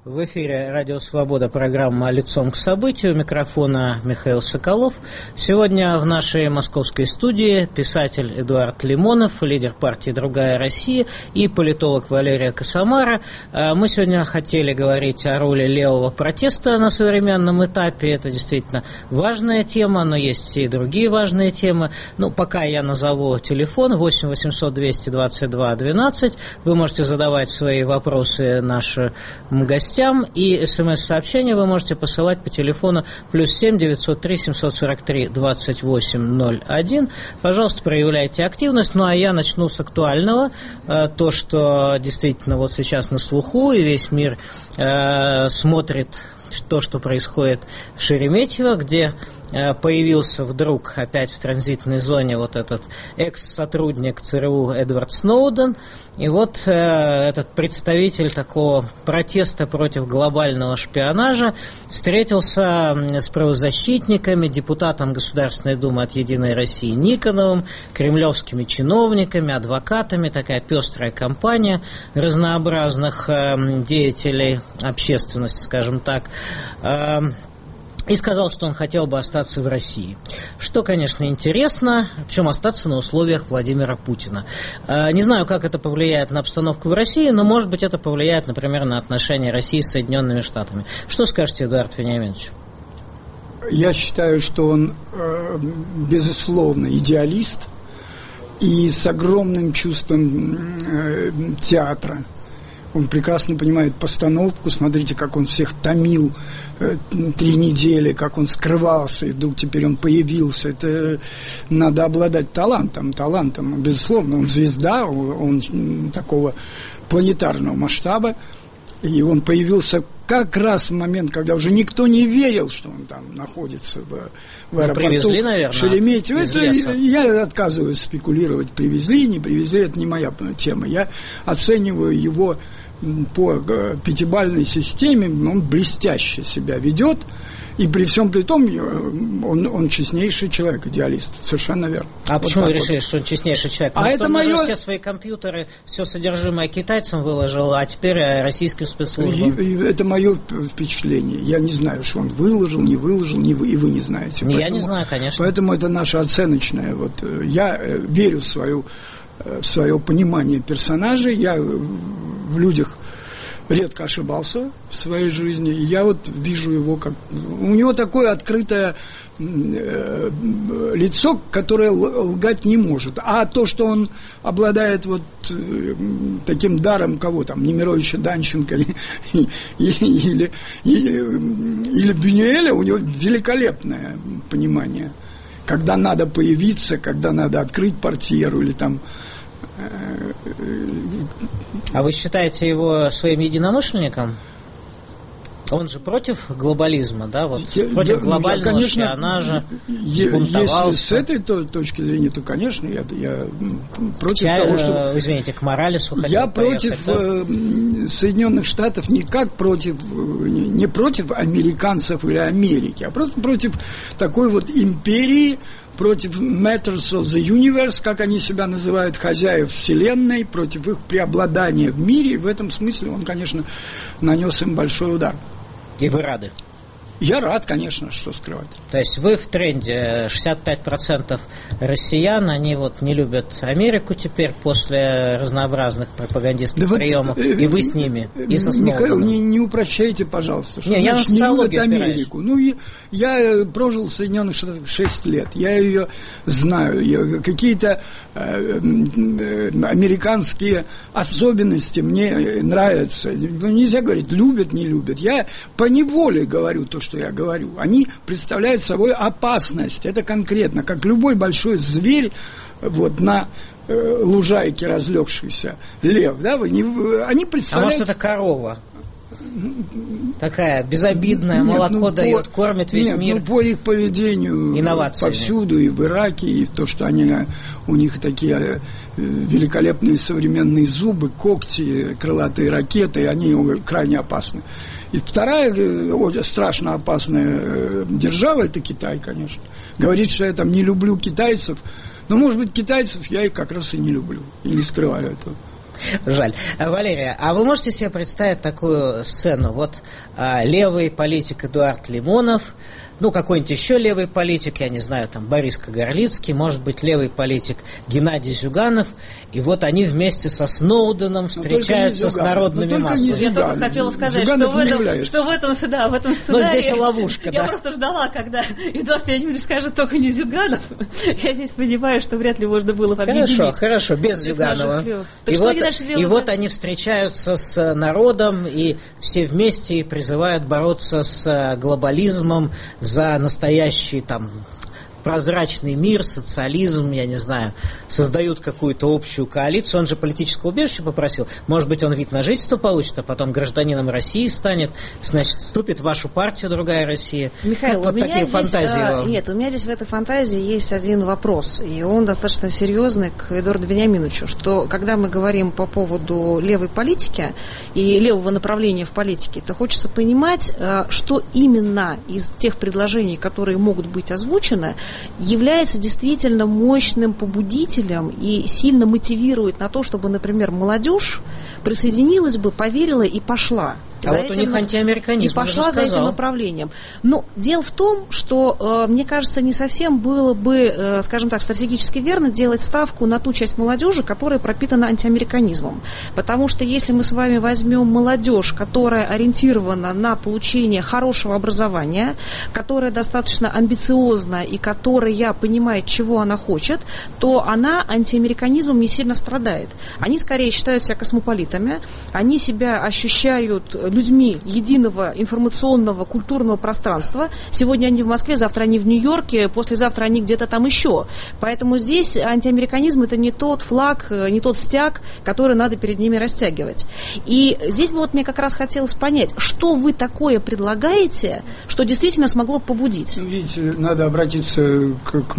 В эфире «Радио Свобода», программа «Лицом к событию». У микрофона Михаил Соколов. Сегодня в нашей московской студии писатель Эдуард Лимонов, лидер партии «Другая Россия» и политолог Валерия Косомара. Мы сегодня хотели говорить о роли левого протеста на современном этапе. Это действительно важная тема, но есть и другие важные темы. Пока я назову телефон 8 800 222 12. Вы можете задавать свои вопросы нашим гостям. И смс-сообщения вы можете посылать по телефону +7 903 743 2801. Пожалуйста, проявляйте активность. А я начну с актуального. То, что действительно вот сейчас на слуху, и весь мир смотрит то, что происходит в Шереметьево, где появился вдруг опять в транзитной зоне вот этот экс-сотрудник ЦРУ Эдвард Сноуден. И вот этот представитель такого протеста против глобального шпионажа встретился с правозащитниками, депутатом Государственной Думы от «Единой России» Никоновым, кремлевскими чиновниками, адвокатами. Такая пестрая компания разнообразных деятелей общественности, скажем так. И сказал, что он хотел бы остаться в России. Что, конечно, интересно, причем остаться на условиях Владимира Путина. Не знаю, как это повлияет на обстановку в России, но, может быть, это повлияет, например, на отношения России с Соединенными Штатами. Что скажете, Эдуард Вениаминович? Я считаю, что он, безусловно, идеалист и с огромным чувством театра. Он прекрасно понимает постановку. Смотрите, как он всех томил 3 недели, как он скрывался, и вдруг теперь он появился. Это надо обладать талантом. Безусловно, он звезда, он такого планетарного масштаба. И он появился как раз в момент, когда уже никто не верил, что он там находится в аэропорту. Привезли, наверное, Шереметьево. Я отказываюсь спекулировать, привезли, не привезли, это не моя тема. Я оцениваю его по 5-бальной системе, он блестяще себя ведет. И при всем при том, он честнейший человек, идеалист. Совершенно верно. А вот почему вы решили, что он честнейший человек? Потому что он же все свои компьютеры, все содержимое китайцам выложил, а теперь российским спецслужбам. Это мое впечатление. Я не знаю, что он выложил, не выложил, и вы не знаете. Я не знаю, конечно. Поэтому это наше оценочное. Я верю в свое понимание персонажей. Я в людях редко ошибался в своей жизни. И я вижу его как... У него такое открытое лицо, которое лгать не может. А то, что он обладает таким даром, кого там, Немировича Данченко или Бюнюэля, у него великолепное понимание. Когда надо появиться, когда надо открыть портьеру или там... А вы считаете его своим единомышленником? Он же против глобализма, да? Против глобального шпионажа, взбунтовался. Если с этой точки зрения, то, конечно, я против того, что... Извините, к Моралесу хотел Я против Соединенных Штатов не против американцев или Америки, а просто против такой империи, против Matters of the Universe, как они себя называют, хозяев Вселенной, против их преобладания в мире. И в этом смысле он, конечно, нанес им большой удар. И вы рады? Я рад, конечно, что скрывать. То есть вы в тренде. 65% россиян, они не любят Америку теперь после разнообразных пропагандистских приемов. И вы с ними, и со Сноуденом. Михаил, не упрощайте, пожалуйста. Что я значит, не любят Америку? Я прожил в Соединенных Штатах 6 лет. Я ее знаю. Какие-то американские особенности мне нравятся. Нельзя говорить, любят, не любят. Я поневоле говорю то, что я говорю. Они представляют собой опасность. Это конкретно, как любой большой зверь на лужайке разлегшийся лев. Да? Они представляют... А может, это корова? Такая безобидная, молоко дает, кормит весь мир. По их поведению инновациями. Повсюду, и в Ираке, и то, что у них такие великолепные современные зубы, когти, крылатые ракеты, они крайне опасны. И вторая страшно опасная держава – это Китай, конечно. Говорит, что я там не люблю китайцев. Но, может быть, китайцев я как раз и не люблю. И не скрываю этого. Жаль. Валерия, а вы можете себе представить такую сцену? Вот левый политик Эдуард Лимонов, какой-нибудь еще левый политик, я не знаю, там Борис Кагарлицкий, может быть, левый политик Геннадий Зюганов, и вот они вместе со Сноуденом встречаются с народными массами. Я только хотела сказать, что в этом сценарии... Но здесь ловушка, Я просто ждала, когда Эдуард Владимирович скажет только не Зюганов. Я здесь понимаю, что вряд ли можно было объединить. Хорошо, без Зюганова. И вот они встречаются с народом, и все вместе призывают бороться с глобализмом, за настоящий прозрачный мир, социализм, я не знаю, создают какую-то общую коалицию. Он же политическое убежище попросил. Может быть, он вид на жительство получит, а потом гражданином России станет, значит, вступит в вашу партию «Другая Россия». Михаил, вот такие фантазии. Нет, у меня здесь в этой фантазии есть один вопрос, и он достаточно серьезный к Эдуарду Вениаминовичу, что когда мы говорим по поводу левой политики и левого направления в политике, то хочется понимать, что именно из тех предложений, которые могут быть озвучены, является действительно мощным побудителем и сильно мотивирует на то, чтобы, например, молодежь присоединилась бы, поверила и пошла. А вот у них антиамериканизм. И пошла за этим направлением. Но дело в том, что, мне кажется, не совсем было бы, скажем так, стратегически верно делать ставку на ту часть молодежи, которая пропитана антиамериканизмом. Потому что если мы с вами возьмем молодежь, которая ориентирована на получение хорошего образования, которая достаточно амбициозна и которая понимает, чего она хочет, то она антиамериканизмом не сильно страдает. Они скорее считают себя космополитами, они себя ощущают людьми единого информационного, культурного пространства. Сегодня они в Москве, завтра они в Нью-Йорке, послезавтра они где-то там еще. Поэтому здесь антиамериканизм – это не тот флаг, не тот стяг, который надо перед ними растягивать. И здесь бы вот мне как раз хотелось понять, что вы такое предлагаете, что действительно смогло побудить? Видите, надо обратиться к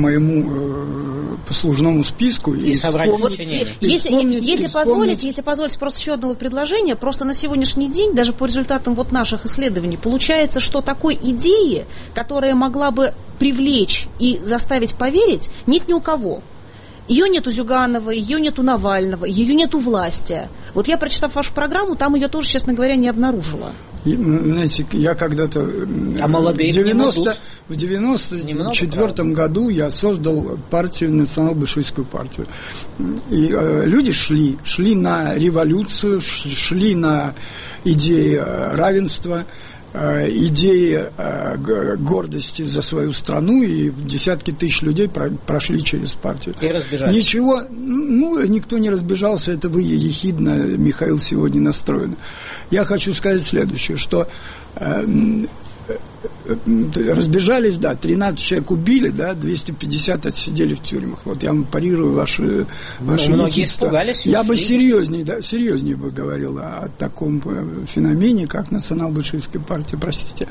моему послужному списку и собрать сочинение. Если позволите, просто еще одно предложение, просто на сегодняшний день, даже по результатам вот наших исследований, получается, что такой идеи, которая могла бы привлечь и заставить поверить, нет ни у кого. Ее нет у Зюганова, ее нет у Навального, ее нет у власти. Вот я, прочитав вашу программу, там ее тоже, честно говоря, не обнаружила. Знаете, я когда-то в 94 году я создал партию, национал-большевистскую партию. И люди шли на революцию, шли на идеи равенства, идеи гордости за свою страну, и десятки тысяч людей прошли через партию. И разбежались. Ничего, никто не разбежался, это вы ехидно, Михаил, сегодня настроен. Я хочу сказать следующее, что разбежались, 13 человек убили, 250 отсидели в тюрьмах. Вот я парирую ваши многие испугались. Я бы серьезнее бы говорил о таком феномене, как национал-большевистская партия, простите.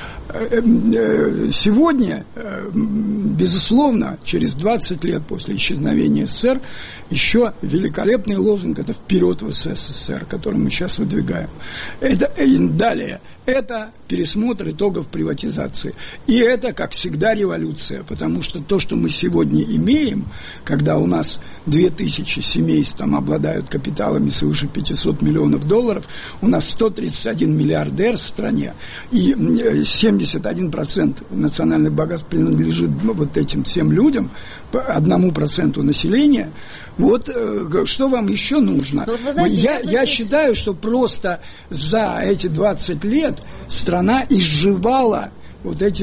Сегодня, безусловно, через 20 лет после исчезновения СССР, еще великолепный лозунг – это «Вперед в СССР», который мы сейчас выдвигаем. Далее. Это пересмотр итогов приватизации. И это, как всегда, революция. Потому что то, что мы сегодня имеем, когда у нас 2000 семейств там обладают капиталами свыше 500 миллионов долларов, у нас 131 миллиардер в стране, и 71% национальных богатств принадлежит вот этим всем людям, 1% населения. Вот что вам еще нужно? Вот вы знаете, я считаю, что просто за эти 20 лет страна изживала вот эти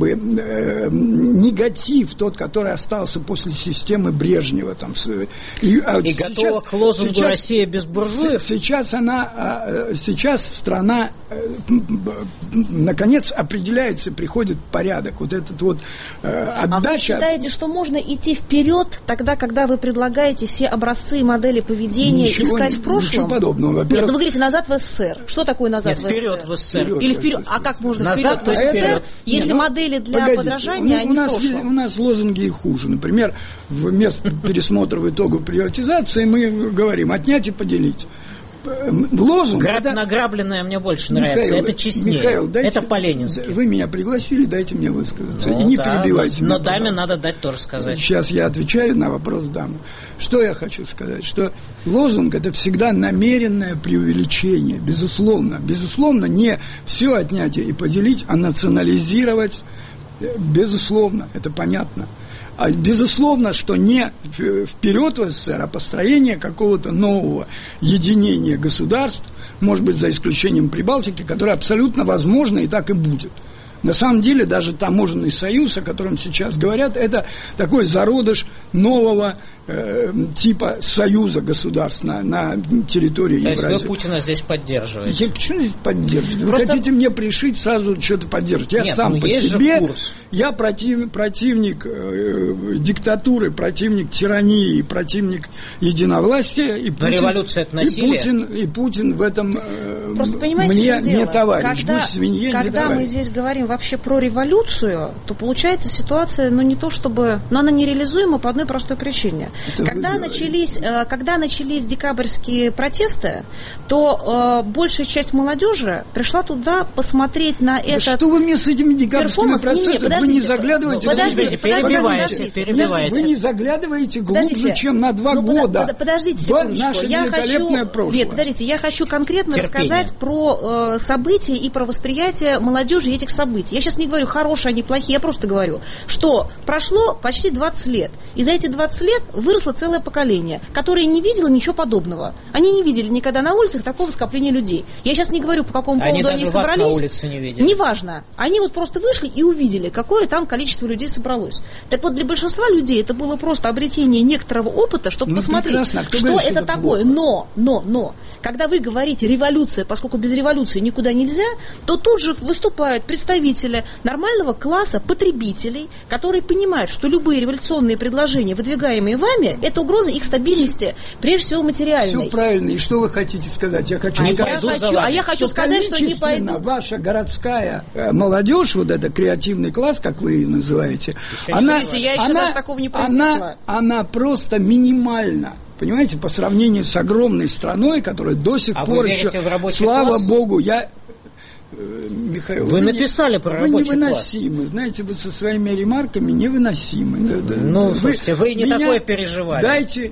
негатив, тот, который остался после системы Брежнева. И готова к лозунгу «Россия без буржуев». Сейчас страна наконец определяется, приходит порядок. Вот этот отдача. А вы считаете, что можно идти вперед тогда, когда вы предлагаете все образцы и модели поведения искать в прошлом? Ничего подобного. Нет, вы говорите «назад в СССР». Что такое «назад в СССР»? Вперед в СССР. Или вперед. А как можно назад вперед в СССР? Если модели для подражания, они в прошлом. У нас лозунги и хуже. Например, вместо пересмотра итогов приватизации мы говорим «отнять и поделить». лозунг... Награбленное мне больше нравится, это честнее, Михаил, это по-ленински. Вы меня пригласили, дайте мне высказаться. И не перебивайте меня, но даме надо дать тоже сказать. Сейчас я отвечаю на вопрос дамы. Что я хочу сказать? Что лозунг – это всегда намеренное преувеличение, безусловно. Безусловно, не все отнять и поделить, а национализировать. Безусловно, это понятно. А безусловно, что не вперед в СССР, а построение какого-то нового единения государств, может быть, за исключением Прибалтики, которое абсолютно возможно и так и будет. На самом деле, даже таможенный союз, о котором сейчас говорят, это такой зародыш нового типа союза государств на территории Евразии. То есть вы Путина здесь поддерживаете? Я почему здесь поддерживать? Вы хотите мне пришить сразу что-то поддерживать? Я сам по себе, я противник диктатуры, противник тирании, противник единовластия. И Путин, революция – это насилие? И Путин в этом просто понимаете, мне не товарищ. Когда мы здесь говорим вообще про революцию, то получается ситуация, не то чтобы... Но она нереализуема по одной простой причине. Когда начались декабрьские протесты, то большая часть молодежи пришла туда посмотреть на это. Что вы мне с этими декабрьскими протестами? Вы не заглядывайте. Перебивайте. Вы не заглядываете глубже, чем на 2 года. Подождите секундочку. Я хочу конкретно рассказать про события и про восприятие молодежи этих событий. Я сейчас не говорю, хорошие они, плохие, я просто говорю, что прошло почти 20 лет. И за эти 20 лет выросло целое поколение, которое не видело ничего подобного. Они не видели никогда на улицах такого скопления людей. Я сейчас не говорю, по какому поводу они собрались. Они даже вас на улице не видели. Неважно. Они просто вышли и увидели, какое там количество людей собралось. Так вот, для большинства людей это было просто обретение некоторого опыта, чтобы посмотреть, что это такое. Но, когда вы говорите революция, поскольку без революции никуда нельзя, то тут же выступают представители нормального класса потребителей, которые понимают, что любые революционные предложения, выдвигаемые вами, это угроза их стабильности, прежде всего материальной. Все правильно. И что вы хотите сказать? Я хочу сказать, что не пойду. Ваша городская молодежь, вот это креативный класс, как вы ее называете, она просто минимальна. Понимаете, по сравнению с огромной страной, которая до сих пор еще, слава Богу, Михаил, вы написали про рабочий класс. Вы невыносимы, знаете, вы со своими ремарками невыносимы. Слушайте, вы не такое переживали. Вы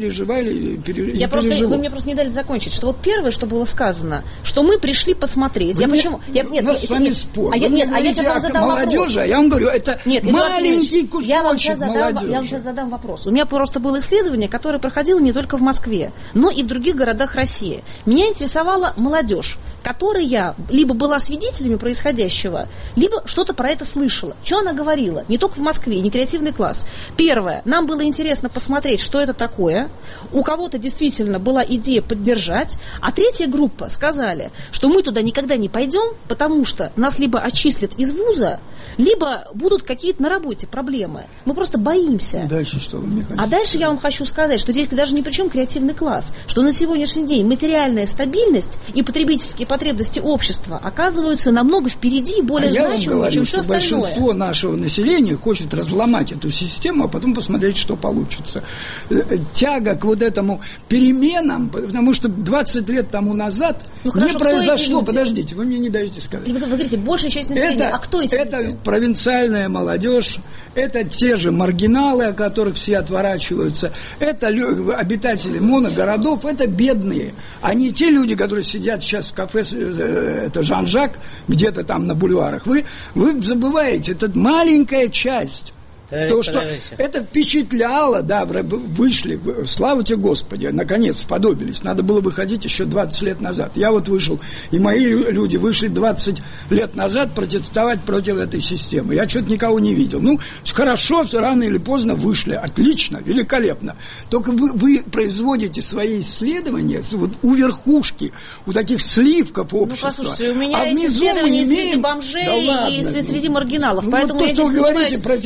мне просто не дали закончить, что вот первое, что было сказано, что мы пришли посмотреть. У нас с вами спор. Я вам говорю, это маленький кусочек молодежи. Я вам сейчас задам вопрос. У меня просто было исследование, которое проходило не только в Москве, но и в других городах России. Меня интересовала молодежь, которая либо была свидетелями происходящего, либо что-то про это слышала. Что она говорила? Не только в Москве, не креативный класс. Первое. Нам было интересно посмотреть, что это такое. У кого-то действительно была идея поддержать. А третья группа сказали, что мы туда никогда не пойдем, потому что нас либо отчислят из вуза, либо будут какие-то на работе проблемы. Мы просто боимся. Дальше что вы мне хотите? А дальше я вам хочу сказать, что здесь даже ни при чем креативный класс. Что на сегодняшний день материальная стабильность и потребительские потребности общества оказываются намного впереди и более значимыми, чем все остальное. Большинство нашего населения хочет разломать эту систему, а потом посмотреть, что получится. Тяга к вот этому переменам, потому что 20 лет тому назад не произошло. Подождите, вы мне не даете сказать. Вы говорите, большая часть населения. А кто эти люди? Это провинциальная молодежь, это те же маргиналы, от которых все отворачиваются, это обитатели моногородов, это бедные. А не те люди, которые сидят сейчас в кафе, это Жан-Жак, где-то там на бульварах. Вы забываете, это маленькая часть. То, что это впечатляло, вышли, слава тебе Господи, наконец сподобились. Надо было выходить еще 20 лет назад. Я вот вышел, и мои люди вышли 20 лет назад протестовать против этой системы. Я что-то никого не видел. Хорошо, рано или поздно вышли, отлично, великолепно. Только вы производите свои исследования вот у верхушки, у таких сливков общества. Послушайте, у меня есть исследования среди бомжей и среди маргиналов. Поэтому то, что вы говорите, противоречит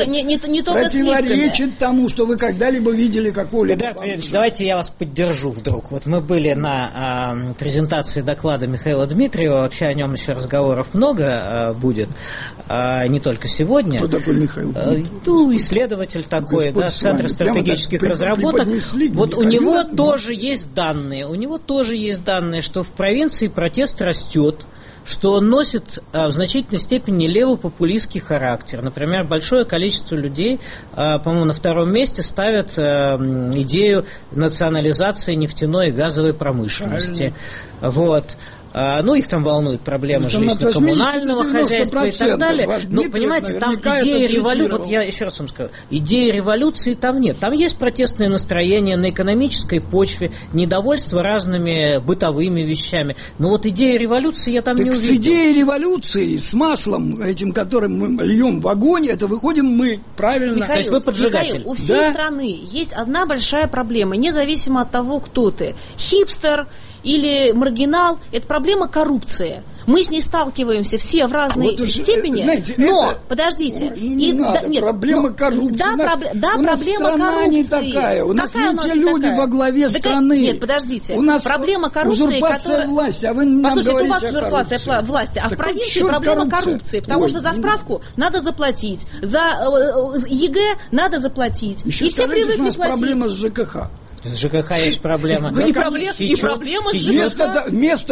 не только противоречит тому, что вы когда-либо видели какого-либо. Эдуард Валерьевич, давайте я вас поддержу вдруг. Вот мы были на презентации доклада Михаила Дмитриева, вообще о нем еще разговоров много будет, не только сегодня. Кто такой Михаил Дмитриев? Исследователь такой, да, Центра стратегических разработок. Вот у него тоже есть данные, что в провинции протест растет, что он носит в значительной степени левопопулистский характер. Например, большое количество людей, по-моему, на втором месте ставят идею национализации нефтяной и газовой промышленности. Вот. Ну, их там волнуют проблемы жилищно-коммунального хозяйства и так далее. Но, понимаете, там идеи революции, вот я еще раз вам скажу, идеи революции там нет. Там есть протестные настроения на экономической почве, недовольство разными бытовыми вещами. Но вот идеи революции я там не увидел. С идеей революции, с маслом этим, которым мы льем в огонь, это выходим мы, правильно? Михаил, то есть вы поджигатель. Михаил, у всей страны есть одна большая проблема, независимо от того, кто ты. Хипстер или маргинал, это проблема коррупции. Мы с ней сталкиваемся все в разной степени, знаете, но, подождите, проблема коррупции. Проблема коррупции. Не такая. У нас не те люди во главе страны. Нет, подождите. У нас проблема коррупции, которая власти, а вы нам послушайте, говорите у вас узурпация власти, а в провинции проблема коррупции, потому что за справку надо заплатить, за ЕГЭ надо заплатить. Еще и все привыкли у нас платить. Проблема с ЖКХ. С ЖКХ есть проблема. И проблема с ЖКХ.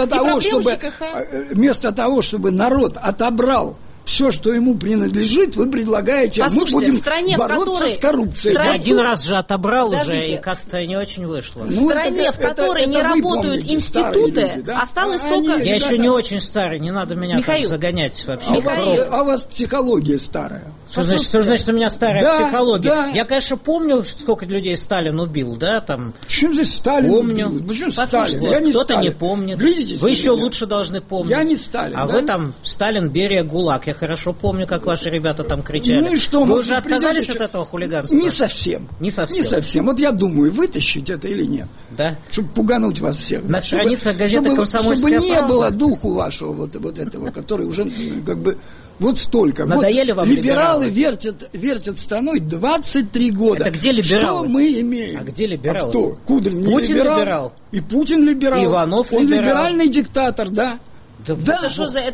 Вместо того, чтобы народ отобрал все, что ему принадлежит, вы предлагаете, мы будем бороться с коррупцией. Один раз же отобрал уже, и как-то не очень вышло. В стране, в которой не работают институты, осталось только... Я еще не очень старый, не надо меня так загонять вообще. А у вас психология старая. Что значит у меня старая психология? Да. Я, конечно, помню, сколько людей Сталин убил, да, там. Чем здесь Сталин помню. убил? Почему Сталин? Кто-то не помнит. Глядитесь, вы еще лучше должны помнить. Я не Сталин. А вы там Сталин, Берия, ГУЛАГ. Я хорошо помню, как ваши ребята там кричали. Ну и что? Вы уже отказались от этого хулиганства? Не совсем. Не совсем. Вот я думаю, вытащить это или нет. Да. Чтобы пугануть вас всех. На страницах газеты «Комсомольская правда». Чтобы не было духу вашего вот этого, который уже как бы... Вот столько. Надоели вам либералы? Вертят страной 23 года. Это где либералы? Что мы имеем? А где либералы? А кто? Кудрин Путин либерал. И Путин либерал. Иванов Он либерал. либеральный диктатор, да. Да, это что за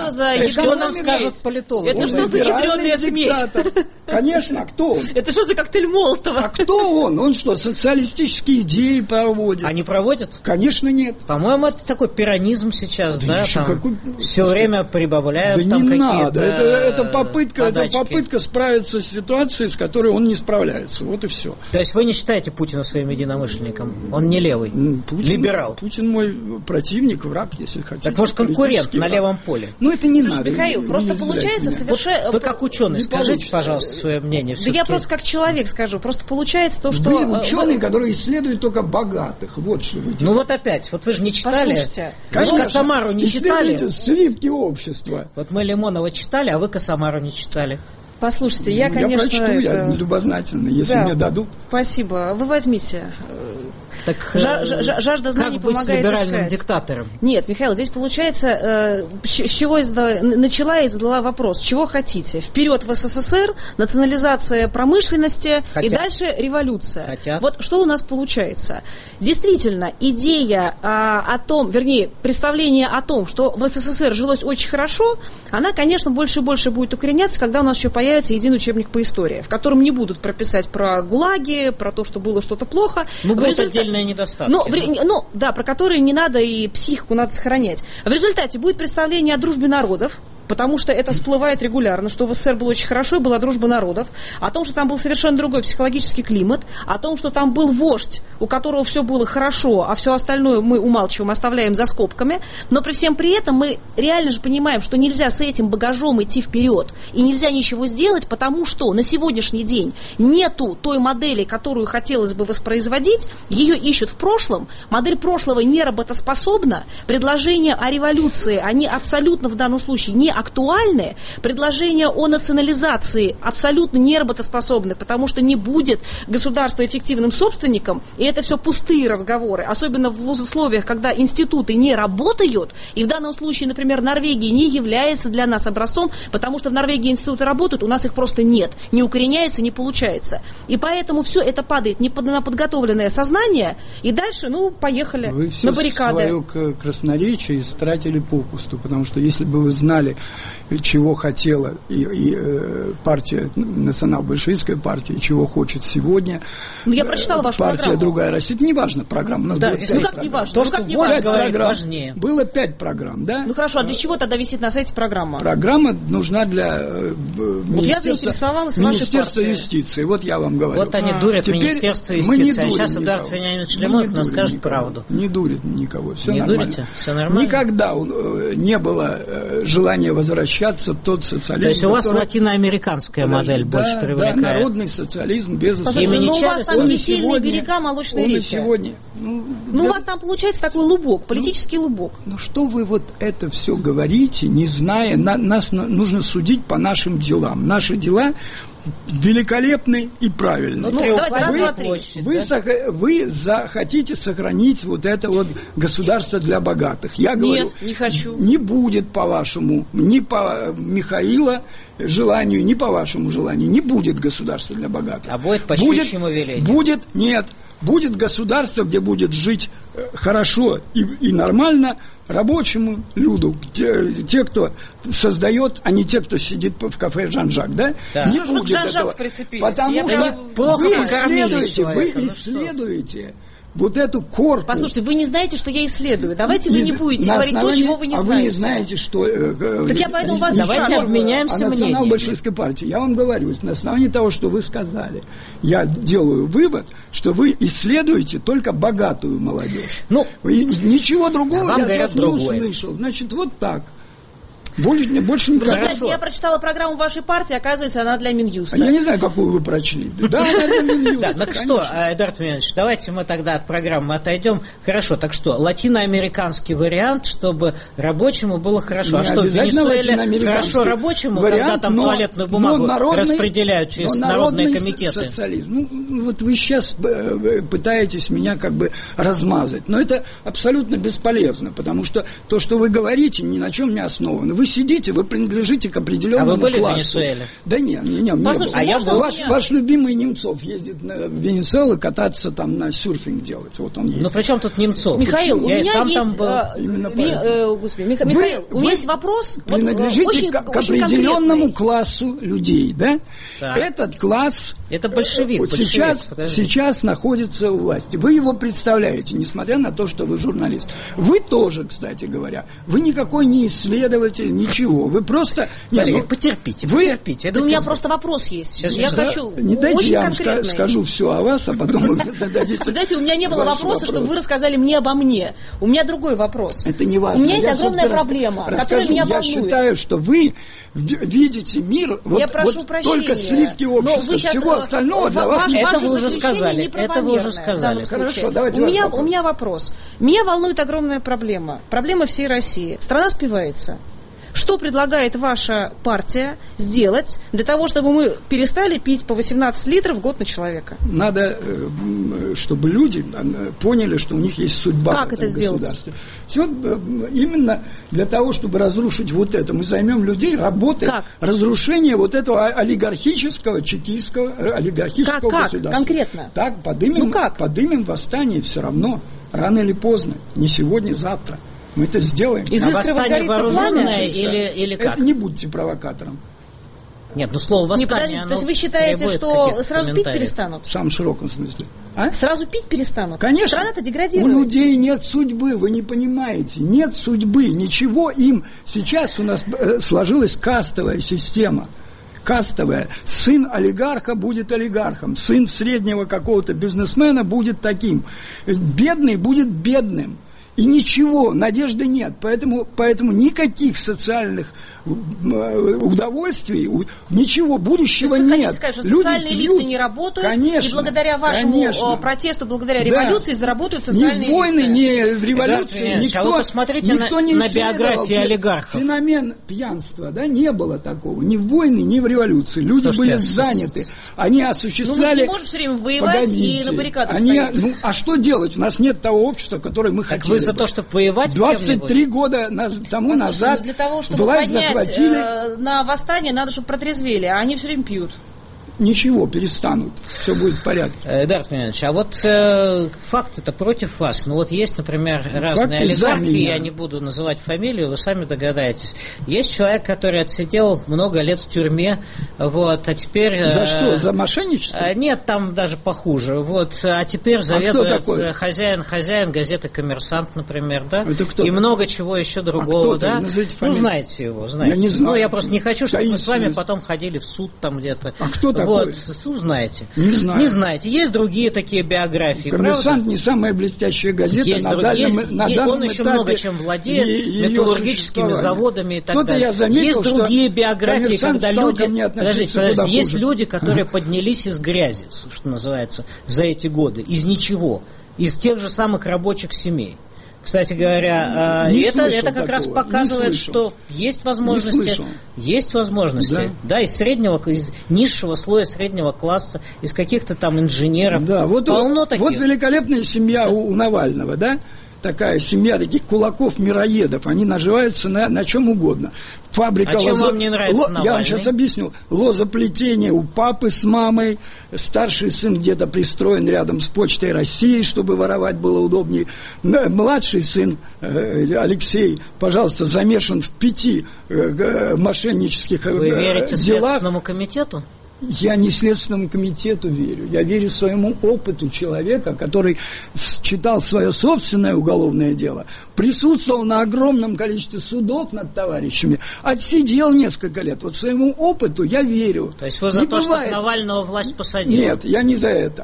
что нам скажут политологи? Это что за ядреная смесь? Конечно, а кто он? Это что за коктейль Молотова? А кто он? Он что, социалистические идеи проводит? Они проводят? Конечно, нет. По-моему, это такой пиранизм сейчас, да? Там все время прибавляют да там не какие-то надо. Это попытка подачки. справиться с ситуацией, с которой он не справляется. Вот и все. То есть вы не считаете Путина своим единомышленником? Он не левый? Либерал? Путин мой противник, враг, если хотите. Так может конкурент на левом поле? Ну это не надо. Михаил, просто получается совершенно... Вы как ученый, скажите, пожалуйста, свое мнение. Да я просто как человек скажу. Просто получается то, что... Вы ученые, которые исследуют только богатых. Вот что вы делаете. Ну вот опять. Вот вы же не читали. Послушайте. Вы же Косомару не читали. Исследуйте сливки общества. Вот мы Лимонова читали, а вы Косомару не читали. Послушайте, я, конечно... Я прочту, я любознательный, если мне дадут. Спасибо. Вы возьмите... Так жажда знаний как быть помогает с либеральным искать. Диктатором? Нет, Михаил, здесь получается, с чего начала и задала вопрос, чего хотите? Вперед в СССР, национализация промышленности и дальше революция. Хотят. Вот что у нас получается? Действительно, идея о том, вернее, представление о том, что в СССР жилось очень хорошо, она, конечно, больше и больше будет укореняться, когда у нас еще появится единый учебник по истории, в котором не будут прописать про ГУЛАГи, про то, что было что-то плохо. Ну, будут отдельные недостатки. Да, про которые не надо и психику надо сохранять. В результате будет представление о дружбе народов, потому что это всплывает регулярно, что в СССР было очень хорошо и была дружба народов, о том, что там был совершенно другой психологический климат, о том, что там был вождь, у которого все было хорошо, а все остальное мы умалчиваем, оставляем за скобками, но при всем при этом мы реально же понимаем, что нельзя с этим багажом идти вперед, и нельзя ничего сделать, потому что на сегодняшний день нету той модели, которую хотелось бы воспроизводить, ее ищут в прошлом, модель прошлого не работоспособна, предложения о революции, они абсолютно в данном случае не актуальны, предложения о национализации абсолютно неработоспособны, потому что не будет государства эффективным собственником, и это все пустые разговоры, особенно в условиях, когда институты не работают, и в данном случае, например, Норвегия не является для нас образцом, потому что в Норвегии институты работают, у нас их просто нет, не укореняется, не получается. И поэтому все это падает на подготовленное сознание, и дальше, поехали на баррикады. Вы все свое красноречие истратили попусту, потому что если бы вы знали, чего хотела и партия, национал-большевистская партия, и чего хочет сегодня я прочитала вашу партия программу. «Другая Россия». Это не важно, программа. У нас было 5 как не важно? То, что вождь говорит, важнее. Было 5 программ, да? Хорошо, а для чего тогда висит на сайте программа? Программа нужна для я заинтересовалась вашей Министерства партией. юстиции. Вот я вам говорю. Вот они дурят Теперь Министерство мы не юстиции, а дурим сейчас никого. Эдуард Вениаминович Лимонов нам скажет никого. правду. Не дурит никого, все Не нормально. дурите? Все нормально? Никогда не было желания возвращаться в тот социализм. То есть у вас латиноамериканская модель больше привлекает? Да, народный социализм, безусловно. Имени у вас там Чавеса? не сильные берега молочной реки. Сегодня. У вас там получается такой лубок, политический лубок. Что вы вот это все говорите, не зная, нас нужно судить по нашим делам. Наши дела великолепны и правильны. Вы захотите сохранить вот это вот государство для богатых. Я говорю, нет, не хочу. Не будет по-вашему, ни по Михаила желанию, ни по вашему желанию, не будет государства для богатых. А будет по щучьему велению? Будет государство, где будет жить хорошо и нормально рабочему люду, те, кто создает, а не те, кто сидит в кафе «Жан-Жак», да? Не будет этого. Потому что вы исследуете вот эту корку. Послушайте, вы не знаете, что я исследую. Давайте вы не будете говорить то, чего вы не знаете. Вы не знаете, что... Так я поэтому вас давайте обменяемся мнениями. Национал-большевистской партии. Я вам говорю, на основании того, что вы сказали, я делаю вывод, что вы исследуете только богатую молодежь. Ничего другого я от вас не услышал. Значит, вот так. Больше никогда. Я прочитала программу вашей партии, оказывается, она для Минюста. Я не знаю, какую вы прочли. Да, она для Минюста. Так что, Эдуард Вениаминович, давайте мы тогда от программы отойдем. Хорошо, так что, латиноамериканский вариант, чтобы рабочему было хорошо. А что, в Венесуэле хорошо рабочему, когда там туалетную бумагу распределяют через народные комитеты? Социализм. Вот вы сейчас пытаетесь меня как бы размазать. Но это абсолютно бесполезно, потому что то, что вы говорите, ни на чем не основано. Вы сидите, вы принадлежите к определенному классу. А вы были в Венесуэле? Да нет, не был. Ваш любимый Немцов ездит в Венесуэлу кататься там на серфинг делать. Вот он ездит. Ну при чем тут Немцов? Михаил, я сам там был. Михаил, у меня есть вопрос. Принадлежите к определенному классу людей, да? Так. Этот класс... Это большевик. Сейчас находится у власти. Вы его представляете, несмотря на то, что вы журналист. Вы тоже, кстати говоря, вы никакой не исследователь, ничего. Вы просто... Потерпите. Да у меня просто вопрос есть. Я хочу не дайте, очень я вам конкретный. Скажу все о вас, а потом вы зададите. Знаете, у меня не было вопроса, чтобы вы рассказали мне обо мне. У меня другой вопрос. Это не важно. У меня есть огромная проблема, которая меня волнует. Я считаю, что вы видите мир вот только сливки общества. Всего остального для вас... Это вы уже сказали. Хорошо, давайте. У меня вопрос. Меня волнует огромная проблема. Проблема всей России. Страна спивается. Что предлагает ваша партия сделать для того, чтобы мы перестали пить по 18 литров в год на человека? Надо, чтобы люди поняли, что у них есть судьба. Как это сделать? Все именно для того, чтобы разрушить вот это. Мы займем людей работой разрушения вот этого олигархического, чекистского, государства. Как? Конкретно? Так, подымем восстание все равно. Рано или поздно. Не сегодня, завтра. Мы это сделаем. А восстание вооруженное или как? Это не будьте провокатором. Нет, слово восстание, то есть вы считаете, что сразу пить перестанут? В самом широком смысле. Сразу пить перестанут? Конечно. Страна-то деградирует. У людей нет судьбы, вы не понимаете. Нет судьбы, ничего им. Сейчас у нас сложилась кастовая система. Кастовая. Сын олигарха будет олигархом. Сын среднего какого-то бизнесмена будет таким. Бедный будет бедным. И ничего, надежды нет. Поэтому никаких социальных удовольствий, ничего, будущего нет. Вы хотите сказать, что социальные лифты не работают, конечно, и благодаря вашему протесту, благодаря революции заработают социальные лифты? Ни войны, ни революции, никто не на биографии олигархов. Феномен пьянства, не было такого. Ни в войны, ни в революции. Люди были заняты. Они осуществляли... мы же не можем все время воевать и на баррикадах стоять. А что делать? У нас нет того общества, которое мы хотели. Так вы за то, чтобы воевать 23 года тому назад для того, чтобы власть поднять захватили... на восстание, надо, чтобы протрезвели, а они все время пьют. Ничего, перестанут, все будет в порядке. Эдуард Леонидович, а вот факты-то против вас. Есть, например, разные олигархи, я не буду называть фамилию, вы сами догадаетесь. Есть человек, который отсидел много лет в тюрьме, а теперь... За что? За мошенничество? Нет, там даже похуже. А теперь заведует хозяин газеты «Коммерсант», например, да? Это кто? И много чего еще другого, да? Знаете его, знаете. Я не знаю. Я просто не хочу, чтобы мы с вами потом ходили в суд там где-то. А кто такой? Узнаете. Не знаю. Не знаете. Есть другие такие биографии. «Коммерсант» не самая блестящая газета на данном этапе. Он еще много чем владеет, металлургическими заводами и так далее. Я заметил, есть другие биографии, когда люди... Есть люди, которые поднялись из грязи, что называется, за эти годы. Из ничего. Из тех же самых рабочих семей. Кстати говоря, это как раз показывает, что есть возможности, из низшего слоя среднего класса, из каких-то там инженеров. Да, полно таких. Вот великолепная семья у Навального, да? Такая семья таких кулаков-мироедов, они наживаются на чем угодно. Фабрика чем вам не нравится Навальный? Я вам сейчас объясню. Лозоплетение у папы с мамой, старший сын где-то пристроен рядом с Почтой России, чтобы воровать было удобнее. Младший сын Алексей, пожалуйста, замешан в 5 мошеннических делах. Вы верите Следственному комитету? Я не Следственному комитету верю. Я верю своему опыту человека, который читал свое собственное уголовное дело, присутствовал на огромном количестве судов над товарищами, отсидел несколько лет. Своему опыту я верю. То есть вы за то, чтобы Навального власть посадила? Нет, я не за это.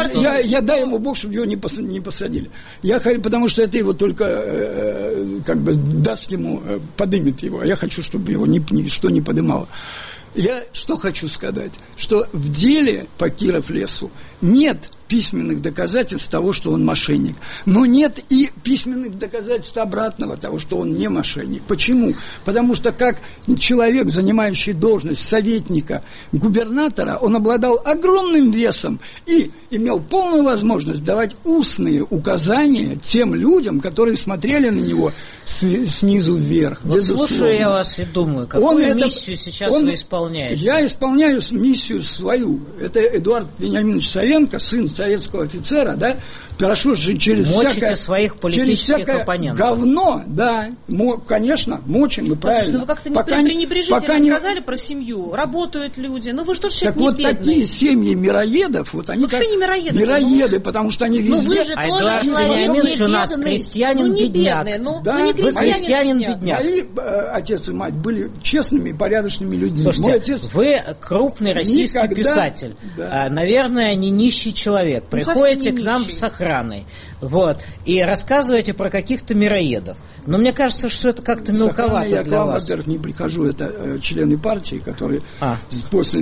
Я дай ему Бог, чтобы его не посадили. Потому что это его только даст ему, подымет его. А я хочу, чтобы его ничто не подымало. Я что хочу сказать, что в деле по Киров-Лесу нет письменных доказательств того, что он мошенник. Но нет и письменных доказательств обратного того, что он не мошенник. Почему? Потому что как человек, занимающий должность советника губернатора, он обладал огромным весом и имел полную возможность давать устные указания тем людям, которые смотрели на него снизу вверх. Слушаю я вас и думаю, какую миссию сейчас вы исполняете? Я исполняю миссию свою. Это Эдуард Вениаминович Савенко, сын советского офицера, да, прошедший через своих политических оппонентов. Говно, да, конечно, мочим, и правильно. Вы как-то пренебрежительно сказали про семью. Работают люди, вы же тоже человек не бедный. Так такие семьи мироедов, они как не мироеды, потому что они везде... Вы же тоже Вениаминович у нас крестьянин-бедняк. Вы крестьянин-бедняк. Мои отец и мать были честными и порядочными людьми. Слушайте, вы крупный российский писатель. Да. Наверное, не нищий человек. Приходите к нам с охраной. И рассказываете про каких-то мироедов. Но мне кажется, что это как-то мелковато для вас. Я к вам, во-первых, не прихожу. Это члены партии, которые после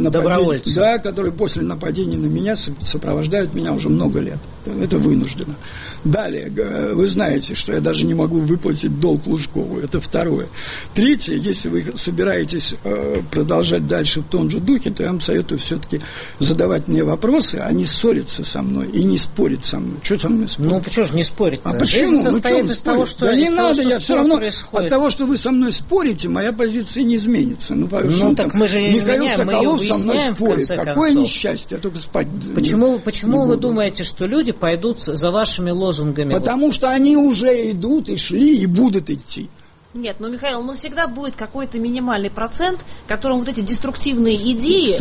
нападения на меня сопровождают меня уже много лет. Это вынуждено. Далее, вы знаете, что я даже не могу выплатить долг Лужкову. Это второе. Третье, если вы собираетесь продолжать дальше в том же духе, то я вам советую все-таки задавать мне вопросы, а не ссориться со мной и не спорить со мной. Что со мной спорить? Почему же не спорить? А почему? Состоит из того, что не надо, я все равно происходит. От того, что вы со мной спорите, моя позиция не изменится. Так мы же не меняем, мы ее выясняем, в конце концов. Какое несчастье, я только спать. Почему вы думаете, что люди пойдут за вашими лозунгами? Потому что они уже идут и шли, и будут идти. Нет, Михаил, всегда будет какой-то минимальный процент, которому эти деструктивные идеи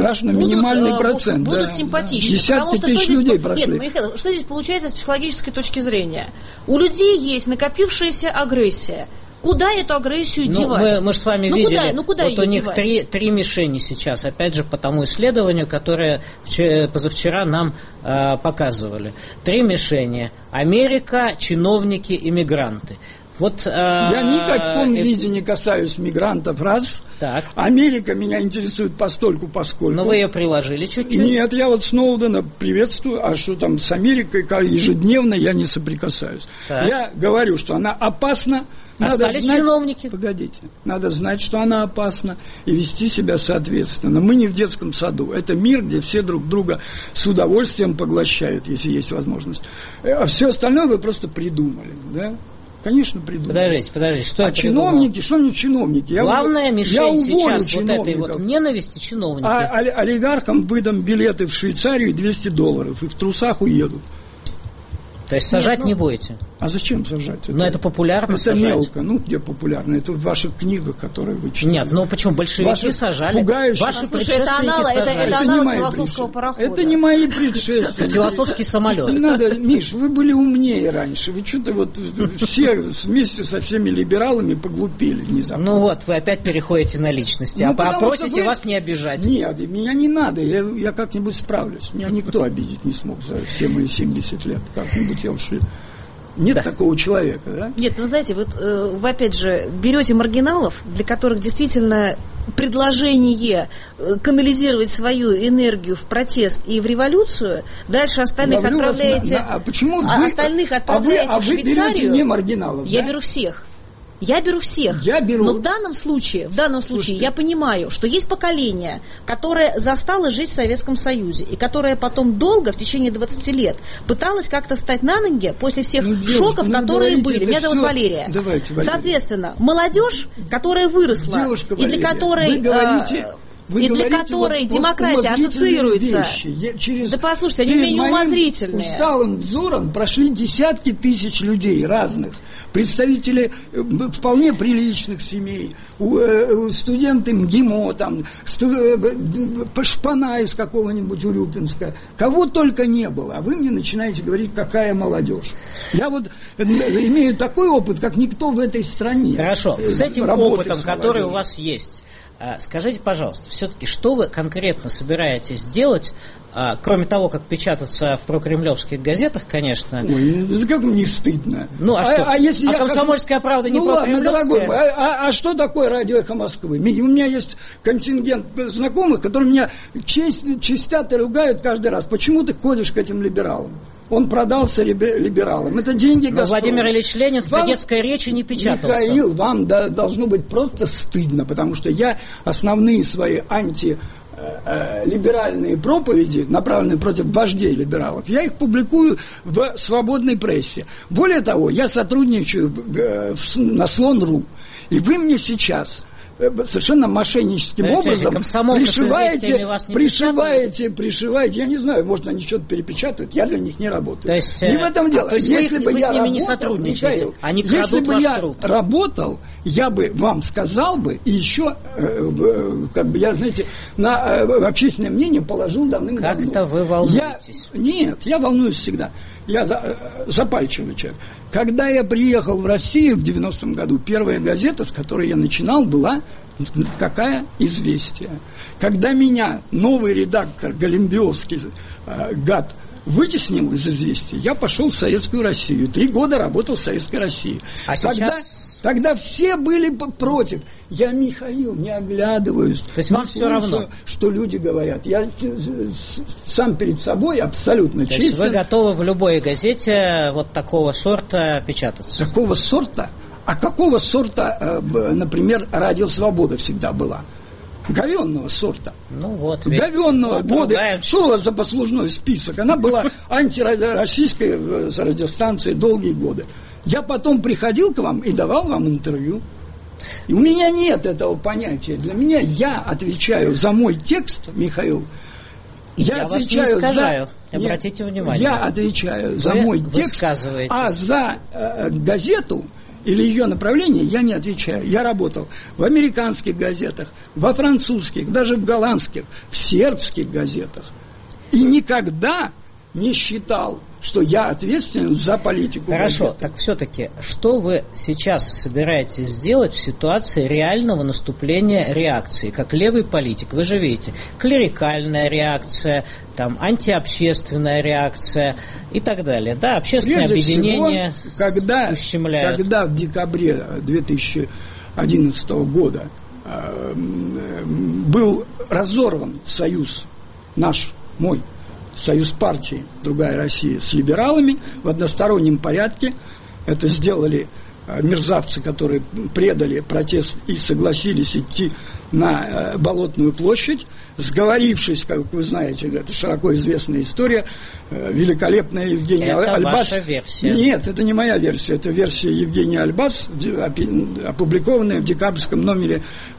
будут симпатичны. Десятки тысяч людей прошли. Нет, Михаил, что здесь получается с психологической точки зрения? У людей есть накопившаяся агрессия. Куда эту агрессию девать? Мы же с вами видели, вот у них три мишени сейчас, опять же, по тому исследованию, которое позавчера нам показывали. 3 мишени. Америка, чиновники, иммигранты. Вот, я ни в каком виде не касаюсь мигрантов, раз. Так. Америка меня интересует постольку, поскольку. Но вы ее приложили чуть-чуть? Нет, я вот Сноудена приветствую, а что там с Америкой ежедневно я не соприкасаюсь. Так. Я говорю, что она опасна. Остались чиновники. Погодите. Надо знать, что она опасна, и вести себя соответственно. Мы не в детском саду. Это мир, где все друг друга с удовольствием поглощают, если есть возможность. А все остальное вы просто придумали, да? Конечно, придумали. Подождите, что чиновники, что мне чиновники? Главная мишень сейчас вот этой вот ненависти чиновники. Олигархам выдам билеты в Швейцарию $200, и в трусах уедут. То есть сажать не будете? А зачем сажать? Но это популярно. Это мелко. Где популярно? Это в ваших книгах, которые вы читаете. Нет, почему? Большевики сажали. Ваши предшественники сажали. Это аналог философского парохода. Это не мои предшественники. Философский самолет. Миш, вы были умнее раньше. Вы что-то все вместе со всеми либералами поглупели внезапно. Вы опять переходите на личности. А просите вас не обижать. Нет, меня не надо. Я как-нибудь справлюсь. Меня никто обидеть не смог за все мои 70 лет. Как-нибудь я уж... Нет такого человека, да? Нет, знаете, вы опять же берете маргиналов, для которых действительно предложение канализировать свою энергию в протест и в революцию, дальше остальных отправляете... Остальных отправляете в Швейцарию. А вы берете не маргиналов, Я беру всех. Я беру всех. Но в данном случае я понимаю, что есть поколение, которое застало жизнь в Советском Союзе, и которое потом долго, в течение 20 лет, пыталось как-то встать на ноги после всех шоков, которые были. Меня зовут Валерия. Давайте, соответственно, молодежь, которая выросла, девушка, и для которой... для которой демократия ассоциируется. Да послушайте, они менее умозрительные. Усталым взором прошли десятки тысяч людей разных. Представители вполне приличных семей, студенты МГИМО, Шпана из какого-нибудь Урюпинска, кого только не было. А вы мне начинаете говорить, какая молодежь. Я имею такой опыт, как никто в этой стране. Хорошо, с этим опытом, который у вас есть, скажите, пожалуйста, все-таки, что вы конкретно собираетесь делать, кроме того, как печататься в прокремлевских газетах, конечно. Ой, как мне стыдно. Если «Комсомольская правда» не прокремлевская? Ладно, дорогой, что такое радио «Эхо Москвы»? У меня есть контингент знакомых, которые меня чистят и ругают каждый раз. Почему ты ходишь к этим либералам? Он продался либералам. Это деньги Газпрома. Владимир Ильич Ленин в кадетской речи не печатался. Михаил, вам должно быть просто стыдно, потому что я основные свои либеральные проповеди, направленные против вождей либералов, я их публикую в свободной прессе. Более того, я сотрудничаю на Слон.ру. И вы мне сейчас совершенно мошенническим образом пришиваете, я не знаю, может, они что-то перепечатают, я для них не работаю. То есть, не в этом дело. Если бы я работал, не сотрудничаете, они крадут ваш труд. Работал, я бы вам сказал бы, и еще, я, знаете, в общественное мнение положил давным-давно. Как-то вы волнуетесь. Нет, я волнуюсь всегда. Я запальчивый человек. Когда я приехал в Россию в 90-м году, первая газета, с которой я начинал, была какая? «Известия». Когда меня новый редактор Голембиевский, гад, вытеснил из «Известий», я пошел в Советскую Россию. 3 года работал в Советской России. Тогда все были против. Я, Михаил, не оглядываюсь. То есть вам все равно? Что люди говорят. Я сам перед собой абсолютно честен. То есть вы готовы в любой газете вот такого сорта печататься? Такого сорта? А какого сорта, например, «Радио Свобода» всегда была? Говенного сорта. Говенного года. Что у вас за послужной список? Она была антироссийской радиостанцией долгие годы. Я потом приходил к вам и давал вам интервью. И у меня нет этого понятия. Для меня я отвечаю за мой текст, Михаил. Я вас не искажаю. Обратите внимание. Я отвечаю за мой текст, а за газету или ее направление я не отвечаю. Я работал в американских газетах, во французских, даже в голландских, в сербских газетах. И никогда не считал, что я ответственен за политику. Хорошо, газеты. так все-таки, что вы сейчас собираетесь сделать в ситуации реального наступления реакции, как левый политик? Вы же видите, клерикальная реакция, там, антиобщественная реакция и так далее. Да, общественное объединение ущемляют. Когда в декабре 2011 года был разорван союз мой союз партии «Другая Россия» с либералами в одностороннем порядке. Это сделали мерзавцы, которые предали протест и согласились идти на Болотную площадь, сговорившись, как вы знаете, это широко известная история, великолепная Евгения Альбас. Это ваша версия? Нет, это не моя версия, это версия Евгения Альбас, опубликованная в декабрьском номере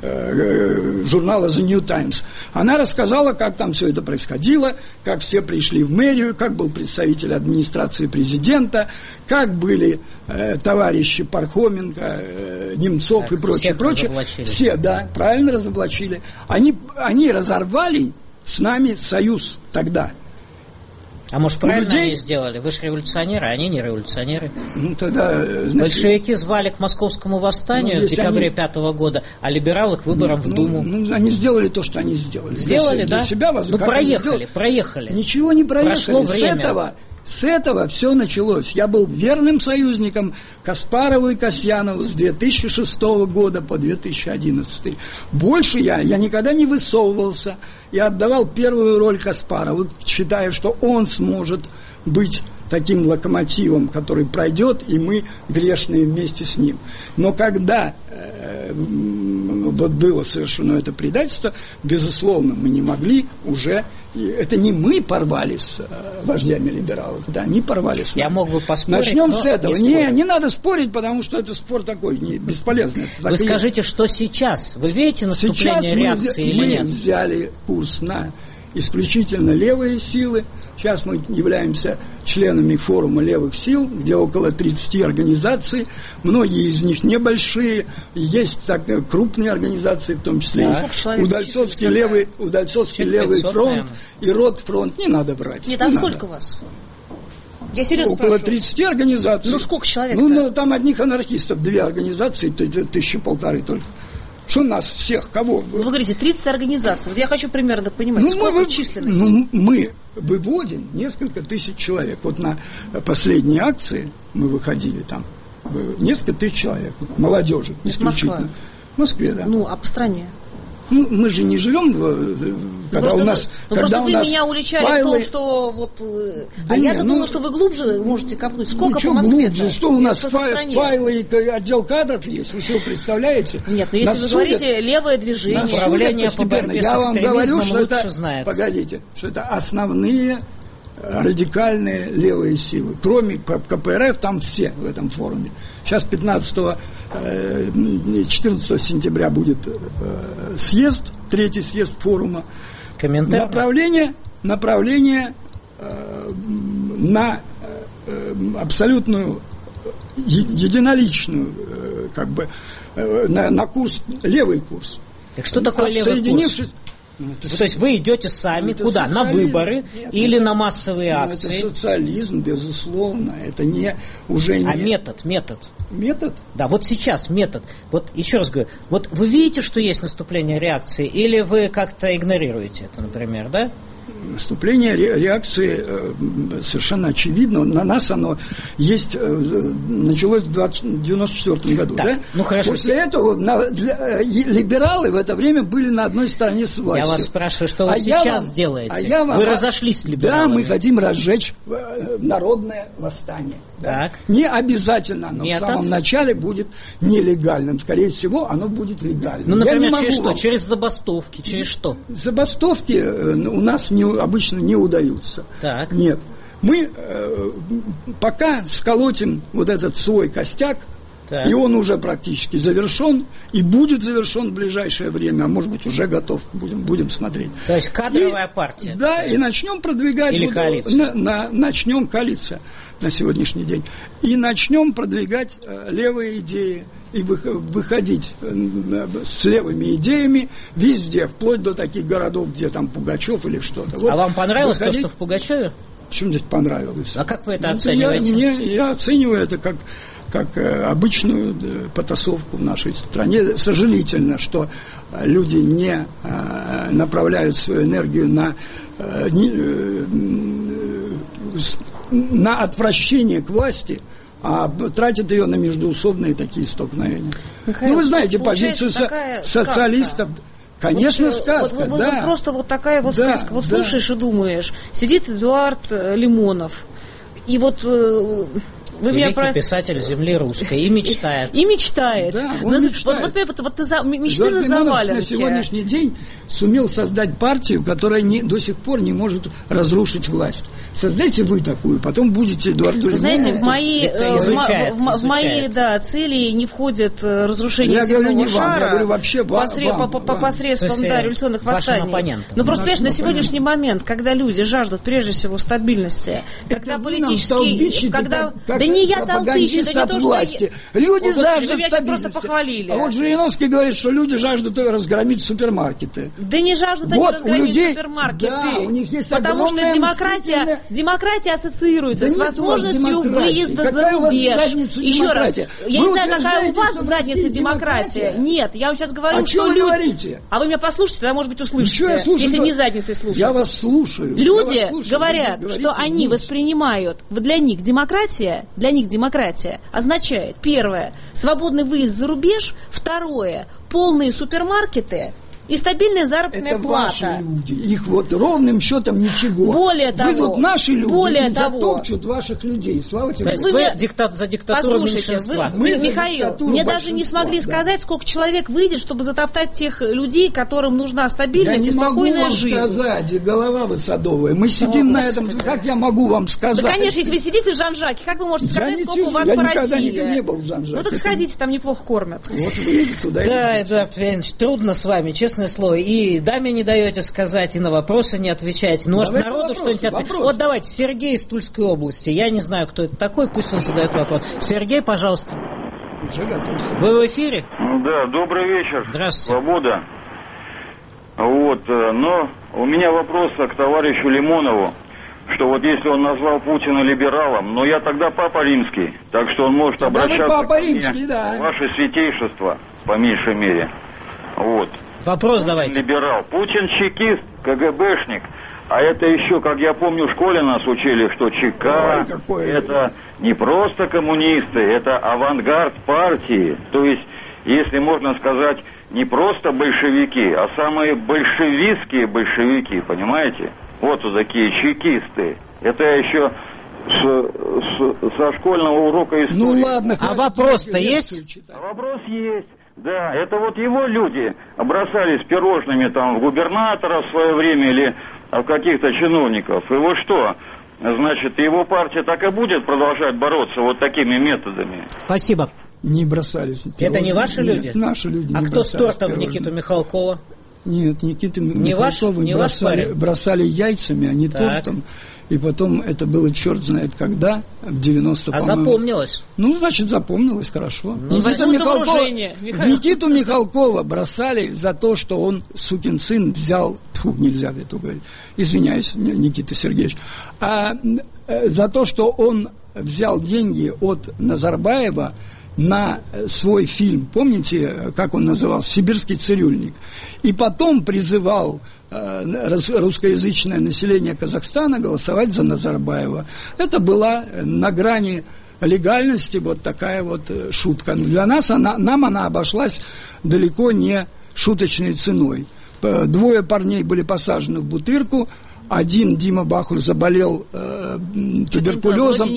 журнала The New Times. Она рассказала, как там все это происходило, как все пришли в мэрию, как был представитель администрации президента, как были товарищи Пархоменко, Немцов и прочее. Все, да, правильно разоблачили. Они разорвали с нами союз тогда. А может, правильно они сделали? Вы же революционеры, а они не революционеры. Ну, тогда, знаете, большевики звали к московскому восстанию в декабре 5 года, а либералы к выборам в Думу. Они сделали то, что они сделали. Сделали, для себя проехали. Ничего не проехали. Прошло время. С этого все началось. Я был верным союзником Каспарову и Касьянову с 2006 года по 2011. Больше я никогда не высовывался. Я отдавал первую роль Каспарову, считая, что он сможет быть таким локомотивом, который пройдет, и мы грешные вместе с ним. Но когда вот было совершено это предательство, безусловно, мы не могли уже... Это не мы порвали с вождями либералов, да, они порвали с нами. Я мог бы поспорить, начнем с этого. Не надо спорить, потому что это спор такой бесполезный. Вы скажите, что сейчас? Вы видите наступление реакции или нет? Мы взяли курс на исключительно левые силы. Сейчас мы являемся членами форума левых сил, где около 30 организаций. Многие из них небольшие. Есть крупные организации, в том числе Удальцовский левый фронт и Ротфронт. Не надо врать. Нет, а сколько вас? Я серьезно около 30 организаций. Ну, сколько человек? Там одних анархистов 2 организации, 1500 только. Что нас всех, кого? Вы говорите, 30 организаций. Вот я хочу примерно понимать, сколько численности? Мы выводим несколько тысяч человек. Вот на последней акции мы выходили там несколько тысяч человек. Молодежи, исключительно. В Москве, да. Ну, а по стране? Мы же не живем, когда у нас... Просто вы меня уличали в том, что вот... я-то думаю, что вы глубже можете копнуть. Сколько по Москве? Что у нас файлы и отдел кадров есть? Вы все представляете? Нет, но если вы говорите левое движение... Направление по борьбе с экстремизмом лучше знает. Погодите, что это основные радикальные левые силы. Кроме КПРФ, там все в этом форуме. Сейчас 14 сентября будет съезд, 3-й съезд форума. Направление на абсолютную единоличную, на курс, левый курс. Так что такое левый курс? То есть вы идете сами куда? На выборы или на массовые акции? Это социализм, безусловно. Это уже не... А метод? Метод? Да, вот сейчас метод. Вот еще раз говорю, вот вы видите, что есть наступление реакции, или вы как-то игнорируете это, например, да? Наступление реакции совершенно очевидно. На нас оно есть, началось в 1994 году. Так, да? Ну, хорошо. После этого либералы в это время были на одной стороне с властью. Я вас спрашиваю, что вы сейчас делаете? Вы разошлись с либералами. Да, мы хотим разжечь народное восстание. Да? Не обязательно оно в самом начале будет нелегальным. Скорее всего, оно будет легальным. Ну, например, через что? Через забастовки? Через что? Забастовки у нас обычно не удаются. Так. Нет. Мы пока сколотим вот этот свой костяк, и он уже практически завершен, и будет завершен в ближайшее время, а может быть уже готов, будем смотреть. То есть кадровая партия. Да, и начнем продвигать... Или коалиция. Начнем коалиция на сегодняшний день. И начнем продвигать левые идеи, и выходить с левыми идеями везде, вплоть до таких городов, где там Пугачев или что-то. Вот, а вам понравилось то, что в Пугачеве? Почему здесь понравилось? А как вы это оцениваете? Я оцениваю это как обычную потасовку в нашей стране. Сожалительно, что люди не направляют свою энергию на отвращение к власти, а тратят ее на междоусобные такие столкновения. Михаил, вы знаете позицию социалистов. Сказка. Конечно, сказка, да. Вот просто вот такая вот сказка. Вот слушаешь и думаешь, сидит Эдуард Лимонов, и вот... Великий писатель земли русской и мечтает. И мечтает. Да, он мечтает. Мечты на заваленке. На сегодняшний день сумел создать партию, которая до сих пор не может разрушить власть. Создайте вы такую, потом будете Эдуард Лимонов. Вы знаете, в мои цели не входит разрушение земного шара. Я говорю вообще посредством революционных восстаний. Но просто, понимаешь, на сегодняшний момент, когда люди жаждут прежде всего стабильности, когда политические... Да не я толдычу, да не то, власти. Люди жаждут стабильности. Меня просто похвалили. А вот Жириновский говорит, что люди жаждут разгромить супермаркеты. Да не жаждут они разгромить супермаркеты. Да, у них есть потому что демократия ассоциируется с возможностью выезда за рубеж. Еще раз, я не знаю, какая у вас в заднице демократия. Нет, я вам сейчас говорю, что люди... говорите? А вы меня послушайте, тогда, может быть, услышите, если не задницей слушать. Я вас слушаю. Люди говорят, что они воспринимают, для них демократия означает, первое, свободный выезд за рубеж, второе, полные супермаркеты и стабильная заработная плата. Ваши люди. Их вот ровным счетом ничего. Более того, выйдут наши люди и затопчут ваших людей. Слава тебе. То есть вы за диктатуру меньшинства. Михаил, мне даже не смогли сказать, сколько человек выйдет, чтобы затоптать тех людей, которым нужна стабильность и спокойная жизнь. Я не могу вам сказать, голова вы садовая. Мы сидим на этом. Как я могу вам сказать? Да, конечно, если вы сидите в Жан-Жаке, как вы можете сказать, сколько у вас по России? Я никогда не был в Жан-Жаке. Ну так сходите, там неплохо кормят. Вот вы туда. Да, Эдуард Леонидович, трудно с вами, честное слово. И даме не даете сказать, и на вопросы не отвечаете. Ну, может, народу что-нибудь ответить. Вот давайте, Сергей из Тульской области. Я не знаю, кто это такой, пусть он задает вопрос. Сергей, пожалуйста. Уже готовься. Вы в эфире? Да, добрый вечер. Здравствуйте. Свобода. Вот, но у меня вопрос к товарищу Лимонову, что вот если он назвал Путина либералом, но я тогда Папа Римский, так что он может обращаться Папа Римский, да. Ваше святейшество, по меньшей мере. Вот. Вопрос давайте. Либерал. Путин чекист, КГБшник. А это еще, как я помню, в школе нас учили, что ЧК это не просто коммунисты, это авангард партии. То есть, если можно сказать, не просто большевики, а самые большевистские большевики, понимаете? Вот такие чекисты. Это еще со школьного урока истории. Ну ладно. А вопрос-то есть? Вопрос есть. Да, это вот его люди бросались пирожными там в губернатора в свое время или в каких-то чиновников. И вот что, значит, его партия так и будет продолжать бороться вот такими методами. Спасибо. Не бросались. Это не ваши люди? Нет, наши люди. А кто с тортом Никиту Михалкова? Нет, Никиту Михалкова бросали яйцами, а не тортом. И потом это было черт знает когда, в 90-м. А запомнилось? Ну, значит, запомнилось, хорошо. Ну, Никиту Михалкова бросали за то, что он, сукин сын, взял... нельзя это говорить. Извиняюсь, Никита Сергеевич. А за то, что он взял деньги от Назарбаева на свой фильм. Помните, как он назывался? «Сибирский цирюльник». И потом призывал русскоязычное население Казахстана голосовать за Назарбаева. Это была на грани легальности вот такая вот шутка. Но для нас нам она обошлась далеко не шуточной ценой. 2 парней были посажены в Бутырку. Один, Дима Бахур, заболел туберкулезом,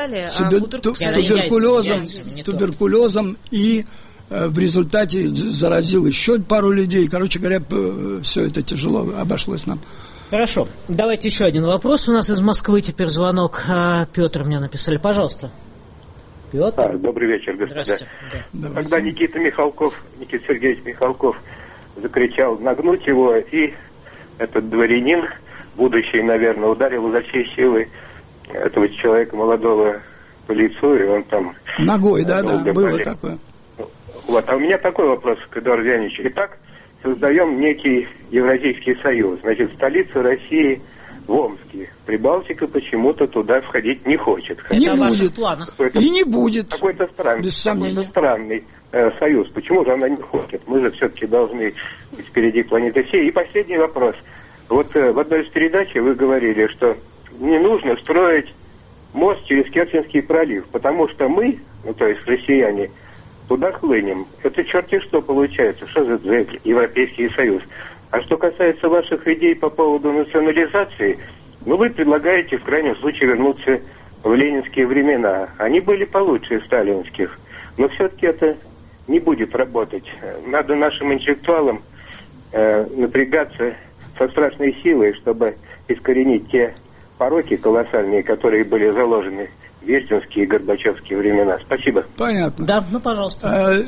туберкулезом и в результате заразил еще пару людей. Короче говоря, все это тяжело обошлось нам. Хорошо. Давайте еще один вопрос. У нас из Москвы теперь звонок. Петр мне написали. Пожалуйста. Петр. Добрый вечер, господа. Здравствуйте. Да. Когда Никита Сергеевич Михалков закричал нагнуть его, и этот дворянин, будущий, наверное, ударил изо всей силы этого человека молодого по лицу, и он там... Ногой, да, было такое. Вот, а у меня такой вопрос к Эдуарду Леонидовичу. Итак, создаем некий Евразийский союз. Значит, столицу России в Омске. Прибалтика почему-то туда входить не хочет. Не будет. И не будет. Какой-то странный союз. Почему же она не хочет? Мы же все-таки должны быть впереди планеты всей. И последний вопрос. Вот в одной из передач вы говорили, что не нужно строить мост через Керченский пролив, потому что мы, ну то есть россияне, туда хлынем. Это черти что получается. Что за Европейский Союз? А что касается ваших идей по поводу национализации, ну вы предлагаете в крайнем случае вернуться в ленинские времена. Они были получше сталинских. Но все-таки это не будет работать. Надо нашим интеллектуалам напрягаться со страшной силой, чтобы искоренить те пороки колоссальные, которые были заложены в ельцинские и горбачевские времена. Спасибо. Понятно. Да, ну пожалуйста.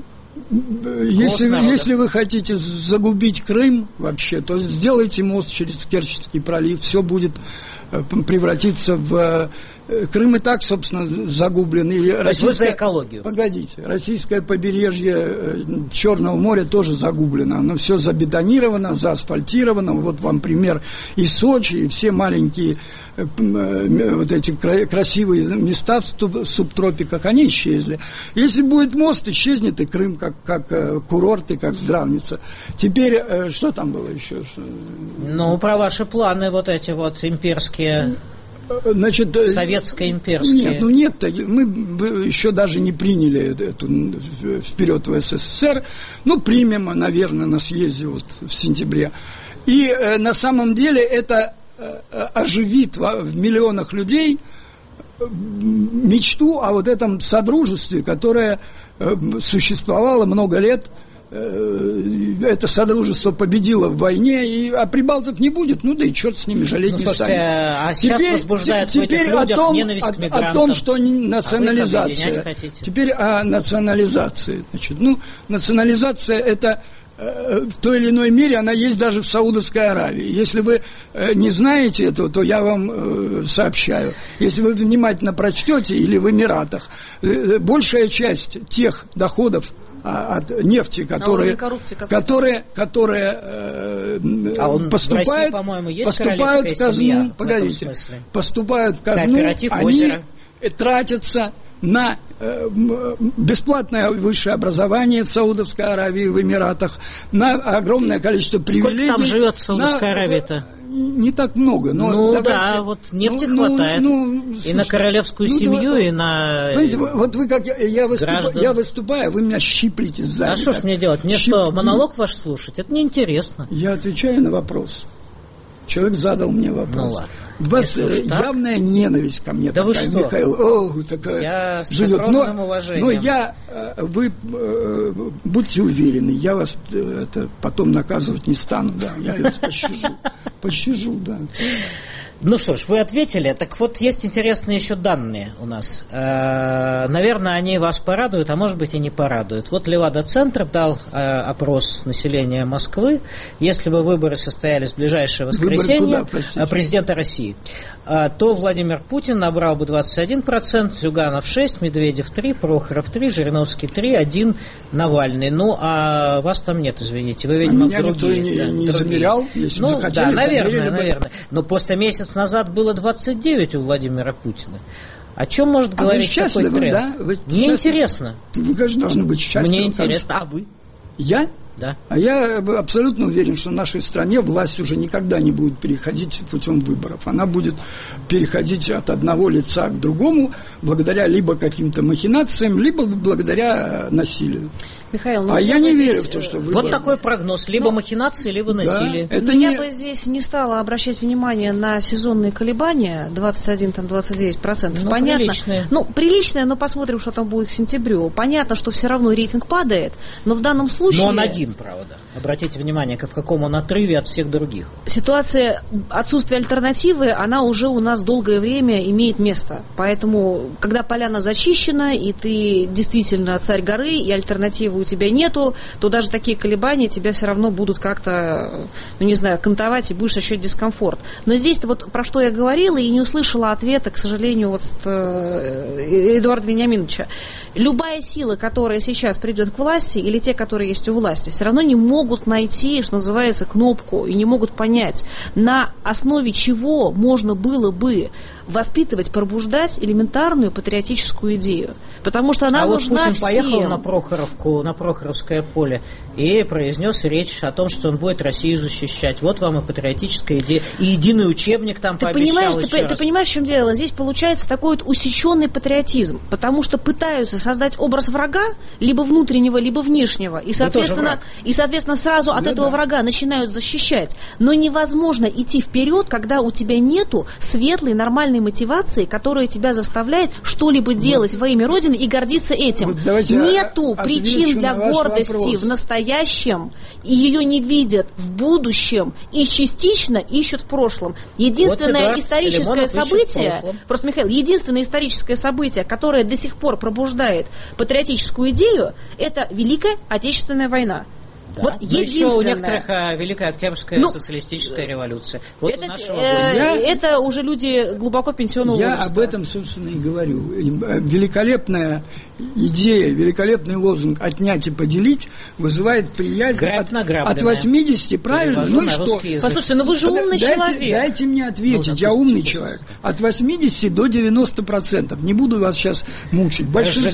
Если вы хотите загубить Крым вообще, то сделайте мост через Керченский пролив, все будет превратиться в... Крым и так, собственно, загублен. И то есть вы за экологию? Погодите. Российское побережье Черного моря тоже загублено. Оно все забетонировано, заасфальтировано. Вот вам пример из Сочи, и все маленькие вот эти красивые места в субтропиках, они исчезли. Если будет мост, исчезнет и Крым, как курорт и как здравница. Теперь, что там было еще? Ну, про ваши планы вот эти вот имперские... Значит, советско-имперские. Нет, мы еще даже не приняли эту вперед в СССР. Ну, примем, наверное, на съезде вот в сентябре. И на самом деле это оживит в миллионах людей мечту о вот этом содружестве, которое существовало много лет. Это содружество победило в войне, а прибалтов не будет, ну да и черт с ними, жалеть не станет. А сейчас возбуждает в этих людях ненависть к мигрантам. О том, что национализация. Теперь о национализации. Значит, национализация это в той или иной мере она есть даже в Саудовской Аравии. Если вы не знаете этого, то я вам сообщаю. Если вы внимательно прочтете, или в Эмиратах, большая часть тех доходов от нефти, которые поступают в казну, поступают в казну, они тратятся на бесплатное высшее образование в Саудовской Аравии, в Эмиратах, на огромное количество привилегий. Сколько там живет в Саудовской Аравии-то? Не так много. Но вот нефти хватает. И на королевскую семью, и на вот вы как я выступаю, вы меня щиплете сзади. А что ж мне делать? Мне что, монолог ваш слушать? Это неинтересно. Я отвечаю на вопрос. Человек задал мне вопрос. Ну ладно. У вас явная ненависть ко мне. Да такая, вы что? Михаил, такая я с живет. огромным уважением. Вы будьте уверены, я вас потом наказывать не стану. Да, я вас пощажу, да. Ну что ж, вы ответили. Так вот, есть интересные еще данные у нас. Наверное, они вас порадуют, а может быть и не порадуют. Вот Левада-центр дал опрос населения Москвы. Если бы выборы состоялись в ближайшее воскресенье президента России, то Владимир Путин набрал бы 21%, Зюганов 6%, Медведев 3%, Прохоров 3%, Жириновский 3%, 1% Навальный. Ну, а вас там нет, извините. Вы, видимо, меня другие. Никто не замерял, если бы захотели. Да, наверное. Но просто месяц назад было 29 у Владимира Путина. О чем может говорить такой тренд? Да? Мне интересно. Вы, конечно, должны быть счастливы. Мне интересно. А вы? Я? Да. А я абсолютно уверен, что в нашей стране власть уже никогда не будет переходить путем выборов. Она будет переходить от одного лица к другому благодаря либо каким-то махинациям, либо благодаря насилию. Михаил, я не верю в то, что выборы... Вот такой прогноз. Либо махинации, либо насилие. Я бы здесь не стала обращать внимание на сезонные колебания, 21-29%. Понятно. Приличные. Приличные, но посмотрим, что там будет к сентябрю. Понятно, что все равно рейтинг падает, но в данном случае... Но он один, правда. Обратите внимание, в каком он отрыве от всех других. Ситуация отсутствия альтернативы, она уже у нас долгое время имеет место. Поэтому, когда поляна зачищена, и ты действительно царь горы, и альтернативы у тебя нету, то даже такие колебания тебя все равно будут как-то, кантовать, и будешь ощущать дискомфорт. Но здесь-то вот про что я говорила, и не услышала ответа, к сожалению, от Эдуарда Вениаминовича. Любая сила, которая сейчас придет к власти, или те, которые есть у власти, все равно не могут могут найти, что называется, кнопку, и не могут понять, на основе чего можно было бы воспитывать, пробуждать элементарную патриотическую идею. Потому что она нужна Путин всем. поехал на Прохоровку, на Прохоровское поле и произнес речь о том, что он будет Россию защищать. Вот вам и патриотическая идея, и единый учебник там пообещал. Ты понимаешь, в чем дело? Здесь получается такой вот усеченный патриотизм, потому что пытаются создать образ врага, либо внутреннего, либо внешнего, и, соответственно, сразу от этого врага начинают защищать. Но невозможно идти вперед, когда у тебя нету светлой, нормальной мотивации, которая тебя заставляет что-либо делать во имя Родины и гордиться этим. Нету причин для гордости в настоящем, и ее не видят в будущем, и частично ищут в прошлом. Единственное историческое событие, просто, Михаил, единственное историческое событие, которое до сих пор пробуждает патриотическую идею, это Великая Отечественная война. Да. Вот еще у некоторых Великая Октябрьская социалистическая революция. Вот это уже люди глубоко пенсионного возраста. Я об этом, собственно, и говорю. Великолепная идея, великолепный лозунг «отнять и поделить» вызывает приязнь от 80, правильно? Ну и что? Послушайте, вы же умный человек. Дайте мне ответить, я умный человек. От 80 до 90%. Не буду вас сейчас мучить.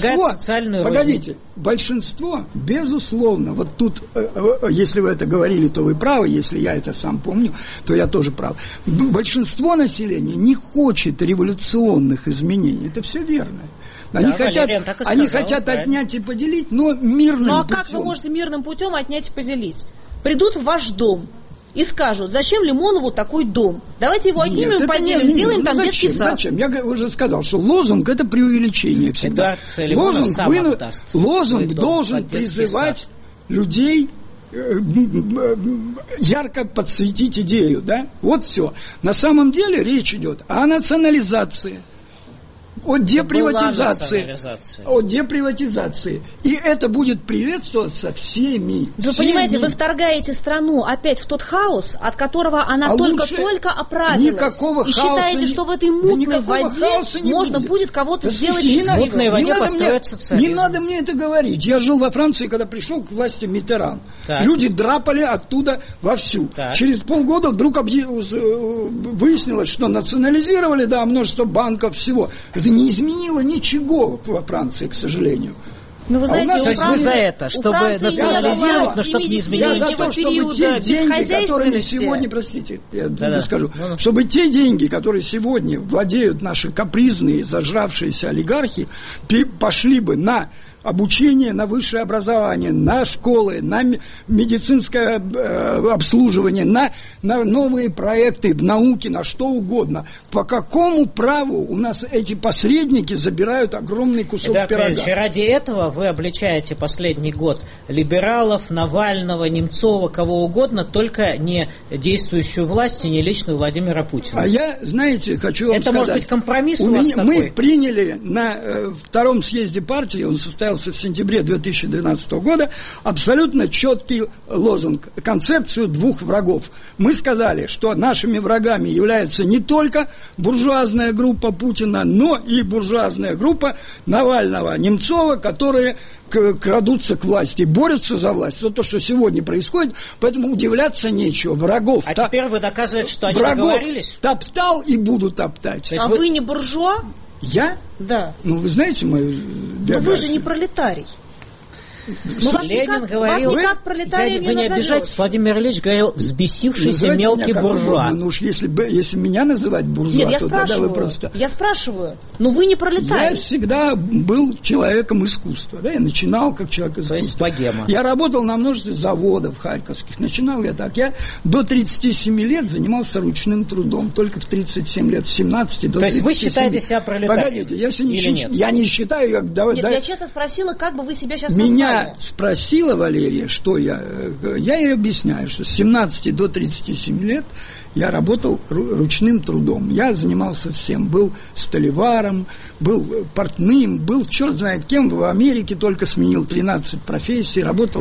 Большинство, безусловно, вот тут, если вы это говорили, то вы правы, если я это сам помню, то я тоже прав. Большинство населения не хочет революционных изменений. Это все верно. Они хотят отнять и поделить, но мирным путем. Ну а как вы можете мирным путем отнять и поделить? Придут в ваш дом и скажут, зачем Лимонову такой дом? Давайте его отнимем, поделим, сделаем там детский сад. Зачем? Я уже сказал, что лозунг – это преувеличение всегда. Лозунг должен призывать людей ярко подсветить идею, да? Вот все. На самом деле речь идет о национализации, о деприватизации. И это будет приветствоваться всеми. Вы понимаете, вы вторгаете страну опять в тот хаос, от которого она только оправилась. Никакого и считаете, что в этой мутной воде можно будет кого-то сделать счастливым. В мутной воде построить социализм. Не надо мне это говорить. Я жил во Франции, когда пришел к власти Миттеран. Люди драпали оттуда вовсю. Через полгода вдруг выяснилось, что национализировали, множество банков, всего. Это не изменило ничего во Франции, к сожалению. Ну, вы знаете, то есть вы за это, чтобы национализировать, но чтобы не изменило ничего. Я за то, чтобы те деньги, которыми сегодня, простите, я скажу, чтобы те деньги, которые сегодня владеют наши капризные, зажравшиеся олигархи, пошли бы на обучение, на высшее образование, на школы, на медицинское обслуживание, на новые проекты в науке, на что угодно. По какому праву у нас эти посредники забирают огромный кусок пирога? Ради этого вы обличаете последний год либералов, Навального, Немцова, кого угодно, только не действующую власть и не лично Владимира Путина. А я, знаете, хочу вам сказать... Это может быть компромисс у вас такой? Мы приняли на втором съезде партии, он состоялся в сентябре 2012 года, абсолютно четкий лозунг, концепцию двух врагов. Мы сказали, что нашими врагами является не только буржуазная группа Путина, но и буржуазная группа Навального, Немцова, которые крадутся к власти, борются за власть. Вот то, что сегодня происходит, поэтому удивляться нечего. Врагов. Теперь вы доказываете, что они договорились? Топтал и буду топтать. А вы не буржуа? Я? Да. Ну, вы знаете мою биографию? Но вы же не пролетарий. Ленин говорил, вы не обижайтесь, Владимир Ильич говорил, взбесившийся мелкий буржуа. Ну уж если меня называть буржуа, то тогда вы просто... Я спрашиваю, но вы не пролетарий. Я всегда был человеком искусства, да, я начинал как человек искусства. То есть богема. Я работал на множестве заводов харьковских, начинал я так. Я до 37 лет занимался ручным трудом, только в 37 лет, с 17 до 37. То есть вы считаете себя пролетарием? Погодите, я не считаю... Нет, я честно спросила, как бы вы себя сейчас назвали. Меня спросила Валерия, что я ей объясняю, что с 17 до 37 лет я работал ручным трудом. Я занимался всем. Был столеваром, был портным, был черт знает кем. В Америке только сменил 13 профессий. Работал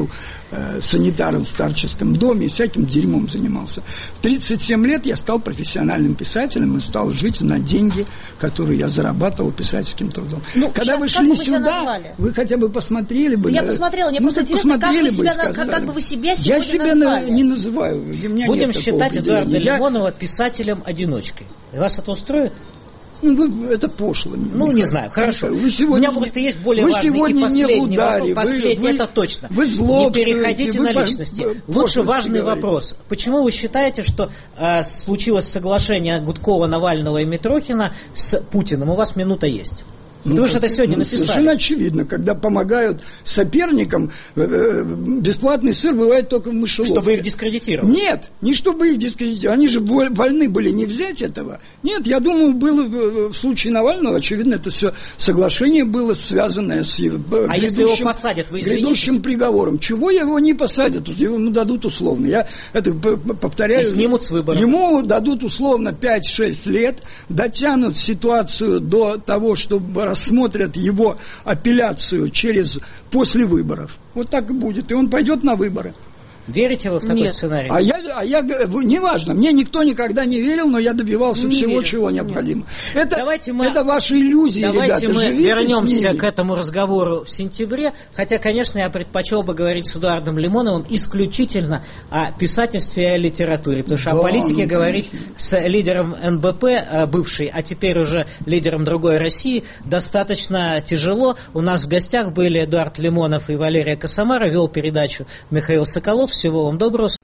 санитаром в старческом доме, всяким дерьмом занимался. В 37 лет я стал профессиональным писателем и стал жить на деньги, которые я зарабатывал писательским трудом. Ну, когда вы шли сюда, вы хотя бы посмотрели бы. Я посмотрела, мне просто интересно, как бы вы себя сегодня я себя назвали. Не называю. Будем считать Эдуарда Лимонова писателем-одиночкой. Вас это устроит? Ну, это пошло. Не знаю, хорошо. У меня просто есть более важный и последний вопрос. Последний, это точно. Вы не переходите на личности. Лучше важный вопрос. Почему вы считаете, что случилось соглашение Гудкова, Навального и Митрохина с Путиным? У вас минута есть. Вы же это сегодня написали. Совершенно очевидно, когда помогают соперникам, бесплатный сыр бывает только в мышеловке. Чтобы их дискредитировать? Нет, не чтобы их дискредитировать. Они же вольны были не взять этого. Нет, я думаю, было в случае Навального, очевидно, это все соглашение было связанное с если его посадят, вы извинитесь? Грядущим приговором. Чего его не посадят? Ему дадут условно. Я это повторяю. И снимут с выборов. Ему дадут условно 5-6 лет, дотянут ситуацию до того, чтобы рассмотрят его апелляцию после выборов. Вот так и будет. И он пойдет на выборы. Верите вы в такой сценарий? Неважно. Мне никто никогда не верил, но я добивался всего, чего необходимо. Это ваши иллюзии, давайте ребята. Мы вернемся к этому разговору в сентябре. Хотя, конечно, я предпочел бы говорить с Эдуардом Лимоновым исключительно о писательстве и о литературе. Потому что о политике говорить с лидером НБП, бывший, а теперь уже лидером другой России, достаточно тяжело. У нас в гостях были Эдуард Лимонов и Валерия Косомара. Вел передачу Михаил Соколов. Всего вам доброго.